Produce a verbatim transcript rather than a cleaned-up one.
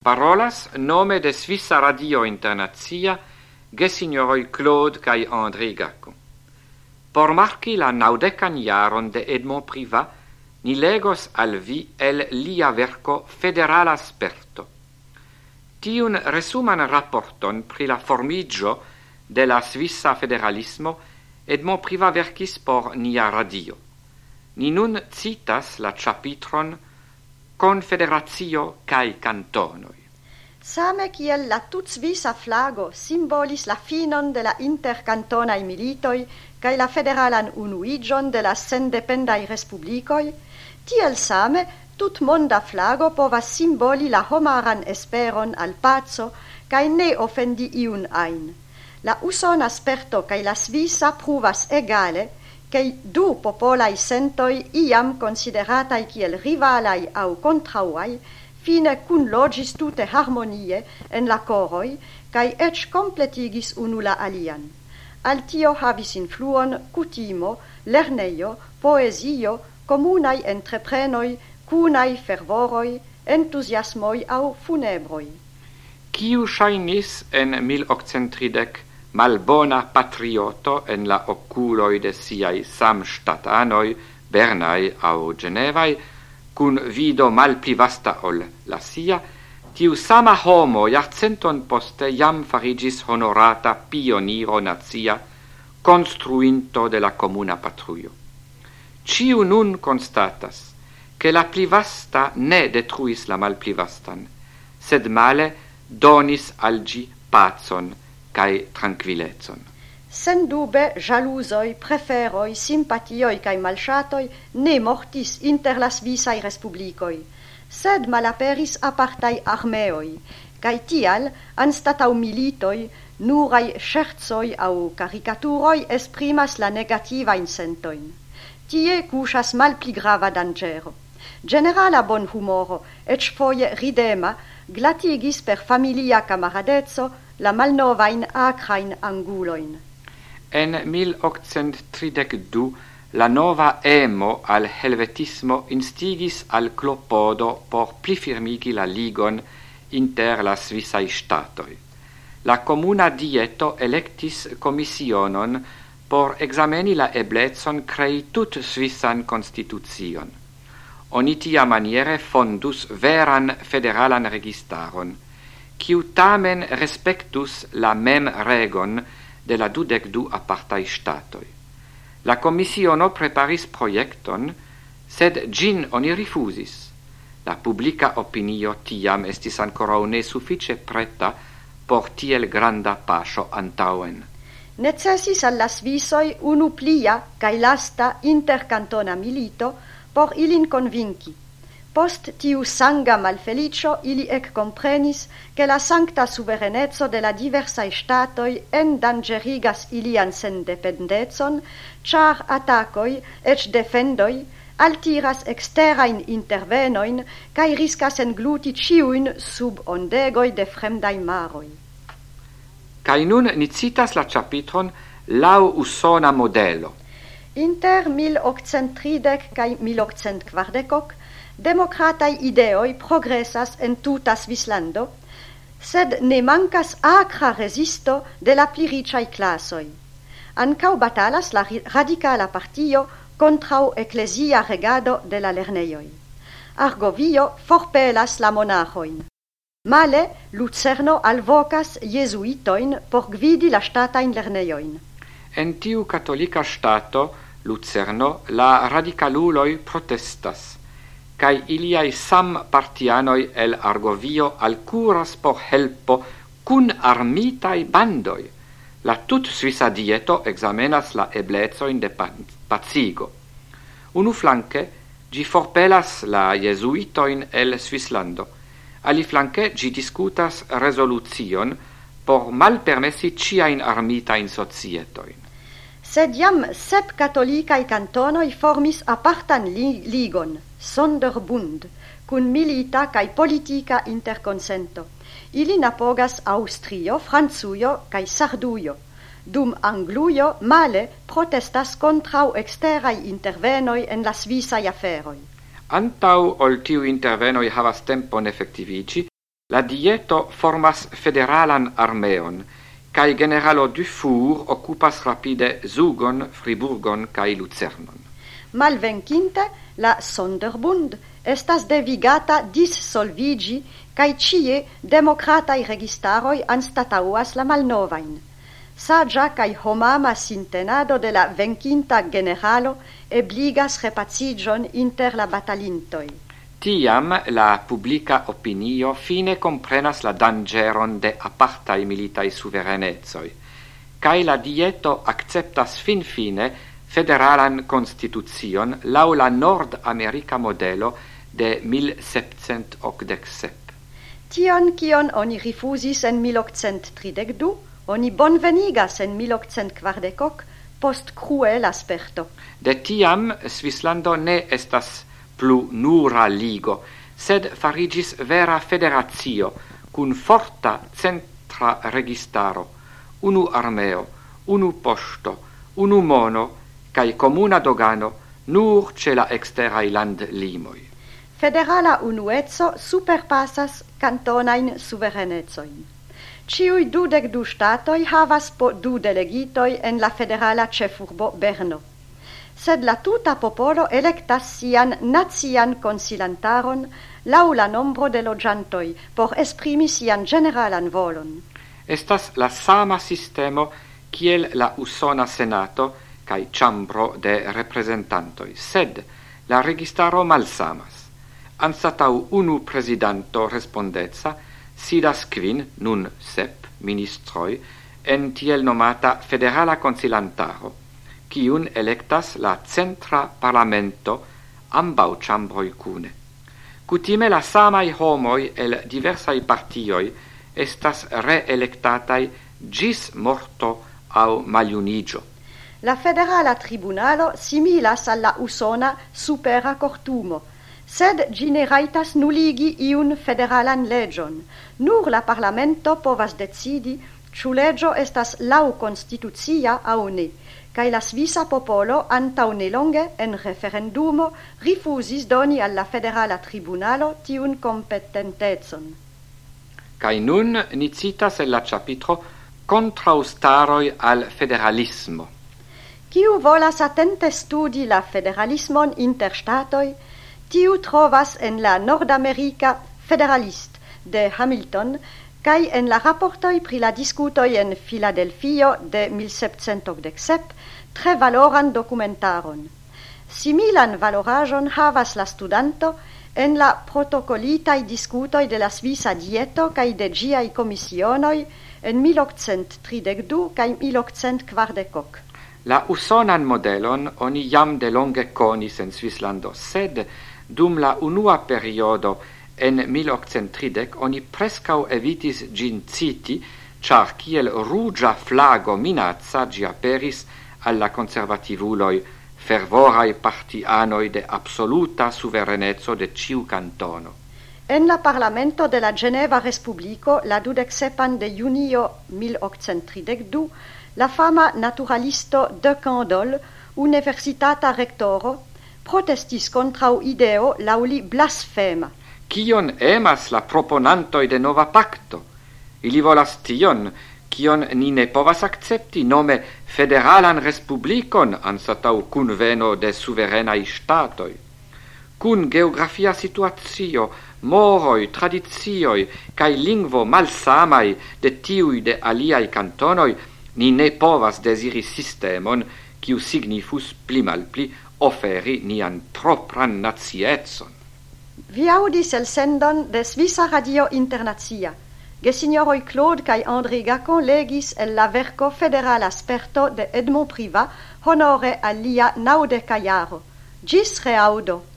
Parolas nome de Svissa Radio Internazia gesignoroi Claude kai André Gacon. Por marci la naudecan jaron de Edmond Privat, ni legos al vi el lia verco Federala Sperto. Tiun resuman rapporton pri la formigio de la Svissa federalismo Edmond Privat verkis por nia radio. Ni nun citas la chapitron Confederatio kai cantonoi. Same kiel la tut svisa flago simbolis la finon de la intercantonai militoi kai la federalan unuigion de la sendependai respublicoi, tiel same tut monda flago povas simboli la homaran esperon al paco kai ne ofendi iun ain. La usona sperto kai la svisa pruvas egale che du popolai sentoi iam consideratai kiel rivalai au contrauai, fine cun logis tute harmonie en la coroi, cae ec completigis unu la alian. Al tio havis influon cutimo, lerneio, poesio, comunai entreprenoi, cunai fervoroi, entusiasmoi au funebroi. Ciu shainis en mil octcent tridec malbona patrioto en la oculoi de siai samstatanoi, Bernai au Genevai, cun vido mal pli vasta ol la sia, tiu sama homo jarcenton poste jam farigis honorata pioniro nazia, construinto de la comuna patruio. Ciu nun constatas, che la pli vasta ne detruis la mal pli vastan, sed male donis algi pacon cae tranquillezon. Sen dube, jalusoi, preferoi, simpatioi cae malchatoi ne mortis inter las visai respublicoi, sed malaperis apartai armeoi, cae tial, anstatau militoi, nurai scherzoi au caricaturoi esprimas la negativa in sentoin. Tie cusas mal pli grava dangero. Generala bon humoro, ec foie ridema, glatigis per familia camaradezzo la malnovain acrain anguloin. En mil octcent tridecdu la nova emo al helvetismo instigis al clopodo por plifirmigi la ligon inter la Svissai statoi. La comuna dieto electis commissionon por exameni la eblezon crei tut Svissan constitution. Oni tia maniere fondus veran federalan registaron, quiu tamen respectus la mem regon de la dudecdu apartai statoi. La commissiono preparis proiecton, sed gin oni rifusis. La publica opinio tiam estis ancora ne suffice preta por tiel granda pasio antauen. Necessis alla Svissoi unu plia cae lasta intercantona milito por ilin convinci. Post tiu sanga malfelicio ili ec comprenis che la sancta suverenezzo de la diversae statoi endangerigas ilian sendependezon, char attacoi ec defendoi altiras exterain intervenoin cae riscas engluti ciuin sub ondegoi de fremdai maroi. Cae nun ni citas la chapitron lau usona modelo. Inter mil octcent tridec cae mil octcent quardecoc democratai ideoi progressas en tuta Svislando, sed ne mancas acra resisto de la pli ricai classoi. Ancau batalas la radicala partio contrau ecclesia regado de la lerneioi. Argovio forpelas la monachoin. Male, Lucerno alvocas jesuitoin por gvidi la statain lerneioin. En tiu catholica stato, Lucerno, la radicaluloi protestas, cae iliai sam partianoi el Argovio alcuras por helpo cun armitai bandoi. La tut Svissa dieto examenas la eblezoin de pacigo. Unu flanque, gi forpelas la jesuitoin el Svislando. Ali flanque gi discutas resolucion por malpermessi ciain armitain societoin. Sed jam sep catholicae cantonoi formis apartan li ligon, Sonderbund, cun milita cae politica interconsento. Ilin apogas Austrio, Franzuio cae Sarduio, dum Angluio male protestas contrau exterai intervenoi en la Svissai aferoi. Antau ol tiu intervenoi havas tempon effectivici, La dieto formas federalan armeon, cae generalo Dufour occupas rapide Zugon, Friburgon cae Lucernon. Malvencinte, la Sonderbund estas devigata dissolvigi, cae cie democratai registaroi anstatauas la malnovain. Sagia cae homama sintenado de la vencinta generalo ebligas repacigion inter la batalintoi. Tiam la publica opinio fine comprenas la dangeron de apartai militai suverenezoi, cae la dieto acceptas fin fine federalan constitucion lau la Nord-America modelo de mil septcent octantosep. Tion kion oni rifusis en mil octcent tridecdu, oni bonvenigas en mil octcent quardecoc post cruel asperto. De tiam Svislando ne estas plu nura ligo, sed farigis vera federatio, cun forta centra registaro, unu armeo, unu posto, unu mono, cae comuna dogano, nur ce la exterai land limoi. Federala unuezzo superpassas cantonain suverenezoin. Ciui dudec du statoi havas po du delegitoi en la federala cefurbo Berno. Sed la tuta popolo electas sian nazian consilantaron lau la nombro de logiantoi por esprimi sian generalan volon. Estas la sama sistemo kiel la usona senato cae chambro de representantoi, sed la registaro malsamas. Anstatau unu presidanto respondezza, sidas quin, nun sep, ministroi, en tiel nomata federala consilantaro, ciun electas la centra parlamento ambau chambroi cune. Cutime la samai homoi el diversai partioi estas reelectatai gis morto au maliunigio. La federala tribunalo similas alla usona supera cortumo, sed gi ne raitas nuligi iun federalan legion. Nur la parlamento povas decidi ciu legio estas lau constitucia au ne, cae la svisa popolo antau nelonge en referendumo rifusis doni alla federala tribunalo tiun competentezon. Cae nun ni citas el la capitro contraustaroi al federalismo. Ciu volas attente studi la federalismon inter statoi, tiu trovas en la Nord-America Federalist de Hamilton cae en la rapportoi pri la discutoi en Philadelphio de mil septcent octantosep tre valoran documentaron. Similan valorajon havas la studanto en la protocolitai discutoi de la Svisa dieto cae de giai commissionoi en mil octcent tridecdu cae mil octcent quardecoc. La usonan modelon oni jam de longe conis en Svislando, sed dum la unua periodo en mil octcent tridec oni prescau evitis gin citi, char kiel rugia flago minazza gi aperis alla conservativuloi fervorai partianoi de absoluta suverenezzo de ciu cantono. En la Parlamento de la Geneva Respublico, la dudecsepan de junio mil octcent tridecdu, la fama naturalisto de Candolle, universitata rectoro, protestis contrau ideo lauli blasfema. Cion emas la proponantoi de nova pacto? Ili volas tion, cion ni ne povas accepti, nome federalan respublicon anstatau cunveno de suverenai statoi. Cun geografia situatio, moroi, tradizioi, cae lingvo malsamai de tiui de aliai cantonoi, ni ne povas desiri systemon quiu signifus pli malpli oferi nian propran nazietson. Vi audis el sendon de Svisa Radio Internazia. Gesignoroi Claude cae André Gacon legis el la verco federal asperto de Edmond Privat honore al lia naudeca jaro. Gis reaudo.